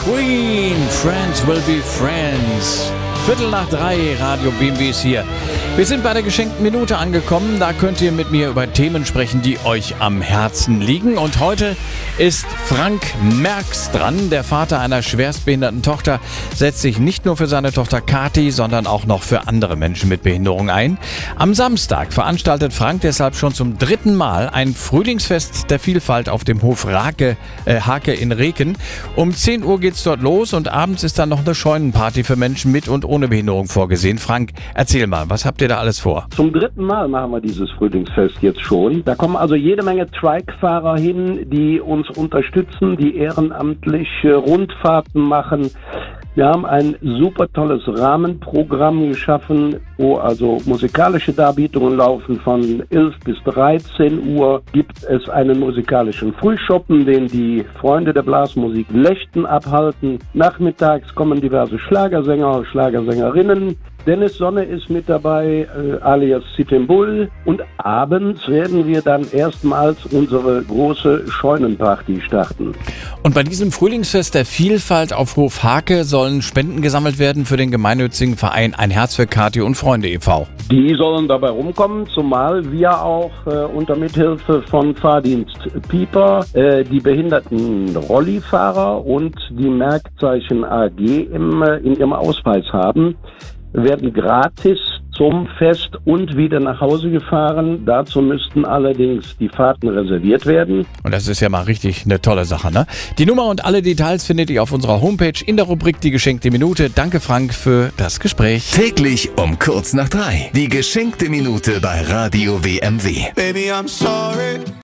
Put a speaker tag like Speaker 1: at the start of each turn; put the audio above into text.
Speaker 1: Queen, Friends will be friends. 2:45, Radio BMW ist hier. Wir sind bei der geschenkten Minute angekommen. Da könnt ihr mit mir über Themen sprechen, die euch am Herzen liegen. Und heute ist Frank Merx dran. Der Vater einer schwerstbehinderten Tochter setzt sich nicht nur für seine Tochter Kathi, sondern auch noch für andere Menschen mit Behinderung ein. Am Samstag veranstaltet Frank deshalb schon zum 3. Mal ein Frühlingsfest der Vielfalt auf dem Hof Hake in Reken. Um 10 Uhr geht's dort los und abends ist dann noch eine Scheunenparty für Menschen mit und ohne Behinderung vorgesehen. Frank, erzähl mal, was habt ihr da alles vor?
Speaker 2: Zum 3. Mal machen wir dieses Frühlingsfest jetzt schon. Da kommen also jede Menge Trike-Fahrer hin, die uns unterstützen, die ehrenamtlich Rundfahrten machen. Wir haben ein super tolles Rahmenprogramm geschaffen, wo also musikalische Darbietungen laufen. Von 11 bis 13 Uhr gibt es einen musikalischen Frühschoppen, den die Freunde der Blasmusik Lechten abhalten. Nachmittags kommen diverse Schlagersänger und Schlagersängerinnen. Dennis Sonne ist mit dabei, alias Sitembul. Und abends werden wir dann erstmals unsere große Scheunenparty starten.
Speaker 1: Und bei diesem Frühlingsfest der Vielfalt auf Hof Hake sollen Spenden gesammelt werden für den gemeinnützigen Verein Ein Herz für Kathi und Freunde e.V.
Speaker 2: Die sollen dabei rumkommen, zumal wir auch unter Mithilfe von Fahrdienst Pieper die behinderten Rollifahrer und die Merkzeichen AG in ihrem Ausweis haben, werden gratis zum Fest und wieder nach Hause gefahren. Dazu müssten allerdings die Fahrten reserviert werden.
Speaker 1: Und das ist ja mal richtig eine tolle Sache, ne? Die Nummer und alle Details findet ihr auf unserer Homepage in der Rubrik Die geschenkte Minute. Danke, Frank, für das Gespräch.
Speaker 3: Täglich um 2:45. Die geschenkte Minute bei Radio WMW.
Speaker 4: Baby, I'm sorry.